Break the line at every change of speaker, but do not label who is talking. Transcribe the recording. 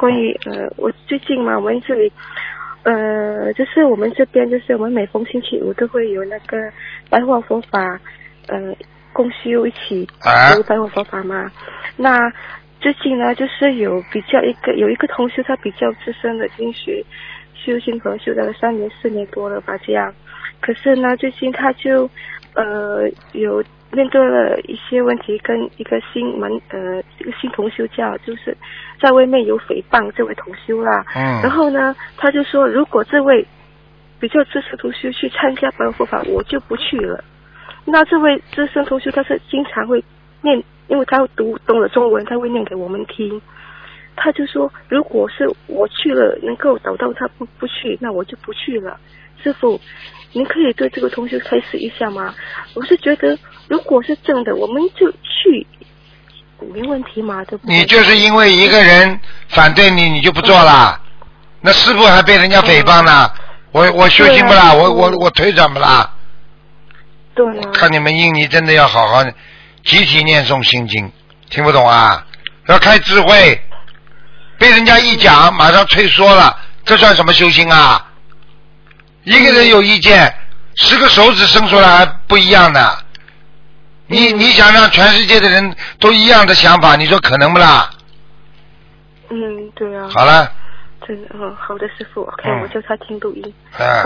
关于我最近嘛，我们这里就是我们这边就是我们每逢星期五都会有那个白话佛法共修一起读白话佛法嘛。那最近呢，就是有一个同学他比较资深的，已经修心和修到了3年4年多了吧这样。可是呢，最近他就有面对了一些问题，跟一个这个新同修就是在外面有诽谤这位同修啦。然后呢，他就说如果这位比较资深同修去参加白话佛法，我就不去了。那这位资深同修他是经常会念，因为他懂了中文，他会念给我们听。他就说如果是我去了能够导到他不去，那我就不去了。师父，您可以对这个同学开示一下吗？我是觉得如果是正的，我们就去没问题嘛，对不对？
你就是因为一个人反对你就不做了，那师父还被人家诽谤呢。我修行不啦，我腿怎么啦？
对啊。
看你们印尼真的要好好集体念诵心经，听不懂啊？要开智慧，被人家一讲马上退缩了，这算什么修行啊？一个人有意见，10个手指伸出来还不一样的。你想让全世界的人都一样的想法，你说可能不啦？
对啊。
好了。
好的师父 ，OK，我叫他听录音。